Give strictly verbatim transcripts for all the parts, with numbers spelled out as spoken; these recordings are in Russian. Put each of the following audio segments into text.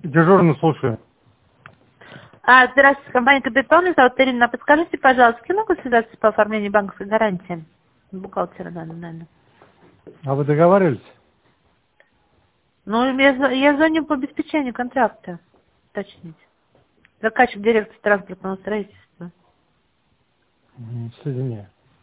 Дежурный, слушаю. А, здравствуйте, компания Капитон, зовут Ирина. Подскажите, пожалуйста, кем могу связаться по оформлению банковской гарантии? Бухгалтера, наверное. А вы договаривались? Ну, я, зв- я звоню по обеспечению контракта, уточнить. Заказчик директор транспортного строительства. М, Соединяю.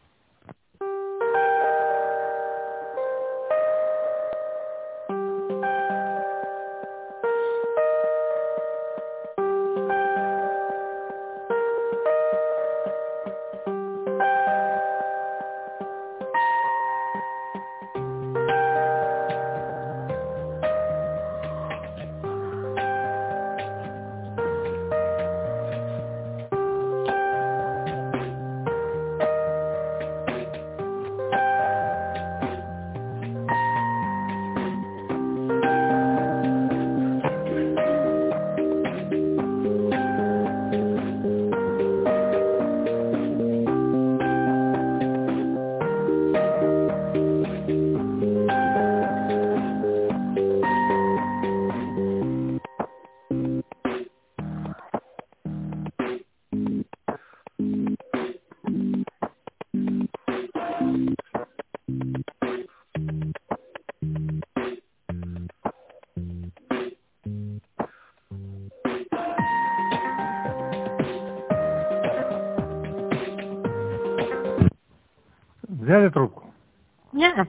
Взяли трубку? Нет.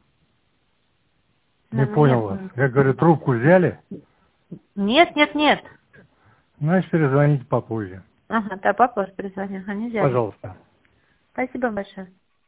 Не понял вас. Я говорю, трубку взяли? Нет, нет, нет. Значит, перезвоните попозже. Ага, да, папа перезвонил, а не взяли. Пожалуйста. Спасибо большое.